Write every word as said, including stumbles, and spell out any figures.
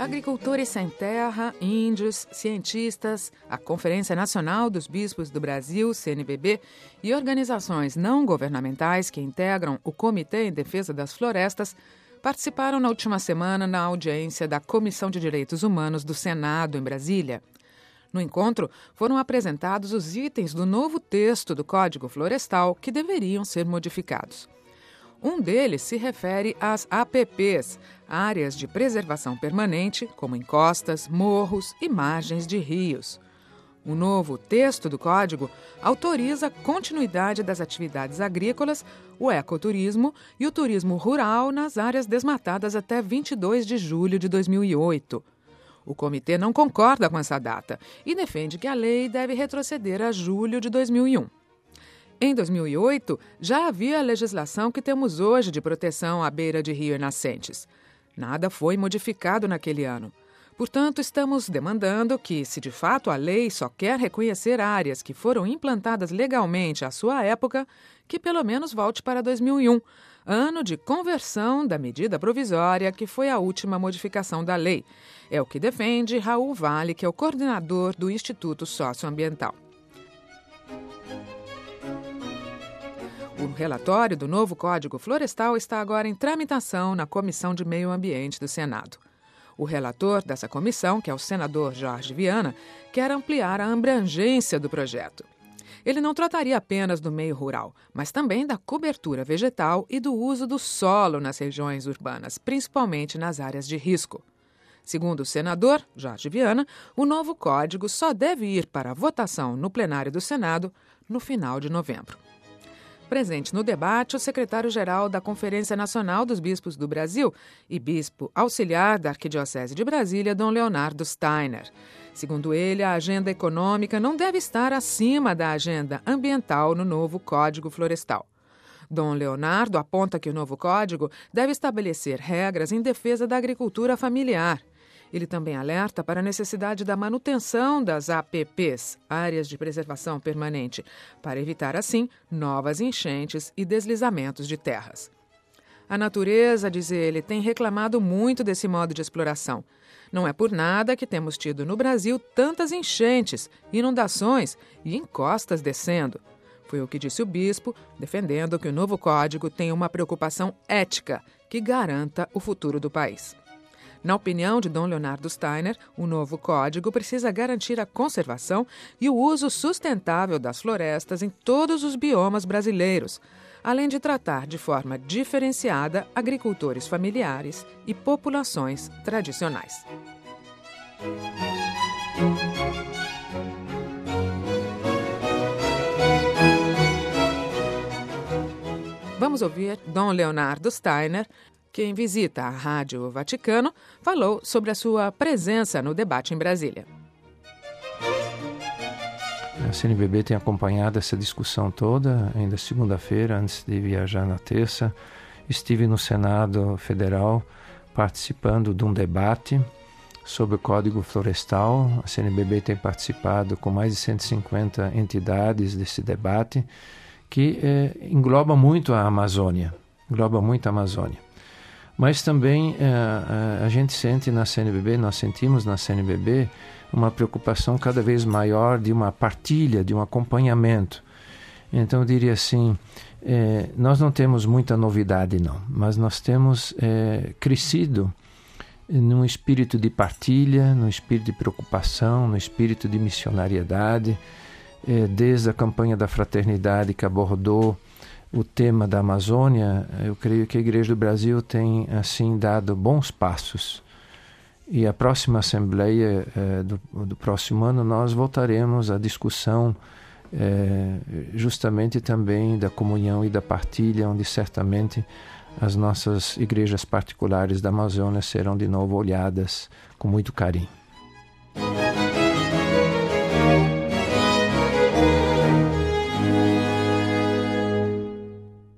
Agricultores Sem Terra, índios, cientistas, a Conferência Nacional dos Bispos do Brasil, C N B B, e organizações não governamentais que integram o Comitê em Defesa das Florestas participaram na última semana na audiência da Comissão de Direitos Humanos do Senado, em Brasília. No encontro, foram apresentados os itens do novo texto do Código Florestal que deveriam ser modificados. Um deles se refere às A P Ps, áreas de preservação permanente, como encostas, morros e margens de rios. O novo texto do Código autoriza a continuidade das atividades agrícolas, o ecoturismo e o turismo rural nas áreas desmatadas até vinte e dois de julho de dois mil e oito. O comitê não concorda com essa data e defende que a lei deve retroceder a julho de dois mil e um. Em dois mil e oito, já havia a legislação que temos hoje de proteção à beira de rio e nascentes. Nada foi modificado naquele ano. Portanto, estamos demandando que, se de fato a lei só quer reconhecer áreas que foram implantadas legalmente à sua época, que pelo menos volte para dois mil e um, ano de conversão da medida provisória que foi a última modificação da lei. É o que defende Raul Vale, que é o coordenador do Instituto Socioambiental. O relatório do novo Código Florestal está agora em tramitação na Comissão de Meio Ambiente do Senado. O relator dessa comissão, que é o senador Jorge Viana, quer ampliar a abrangência do projeto. Ele não trataria apenas do meio rural, mas também da cobertura vegetal e do uso do solo nas regiões urbanas, principalmente nas áreas de risco. Segundo o senador Jorge Viana, o novo código só deve ir para a votação no plenário do Senado no final de novembro. Presente no debate, o secretário-geral da Conferência Nacional dos Bispos do Brasil e bispo auxiliar da Arquidiocese de Brasília, Dom Leonardo Steiner. Segundo ele, a agenda econômica não deve estar acima da agenda ambiental no novo Código Florestal. Dom Leonardo aponta que o novo código deve estabelecer regras em defesa da agricultura familiar. Ele também alerta para a necessidade da manutenção das A P Ps, áreas de preservação permanente, para evitar, assim, novas enchentes e deslizamentos de terras. A natureza, diz ele, tem reclamado muito desse modo de exploração. Não é por nada que temos tido no Brasil tantas enchentes, inundações e encostas descendo. Foi o que disse o bispo, defendendo que o novo código tenha uma preocupação ética que garanta o futuro do país. Na opinião de Dom Leonardo Steiner, o novo código precisa garantir a conservação e o uso sustentável das florestas em todos os biomas brasileiros, além de tratar de forma diferenciada agricultores familiares e populações tradicionais. Vamos ouvir Dom Leonardo Steiner. Quem visita a Rádio Vaticano falou sobre a sua presença no debate em Brasília. A C N B B tem acompanhado essa discussão toda. Ainda segunda-feira, antes de viajar na terça, estive no Senado Federal participando de um debate sobre o Código Florestal. A C N B B tem participado com mais de cento e cinquenta entidades desse debate, que eh, engloba muito a Amazônia, engloba muito a Amazônia. Mas também eh, a gente sente na C N B B, nós sentimos na C N B B uma preocupação cada vez maior de uma partilha, de um acompanhamento. Então eu diria assim, eh, nós não temos muita novidade não, mas nós temos eh, crescido num espírito de partilha, num espírito de preocupação, num espírito de missionariedade, eh, desde a campanha da fraternidade que abordou o tema da Amazônia. Eu creio que a Igreja do Brasil tem, assim, dado bons passos. E a próxima Assembleia eh, do, do próximo ano, nós voltaremos à discussão eh, justamente também da comunhão e da partilha, onde certamente as nossas igrejas particulares da Amazônia serão de novo olhadas com muito carinho.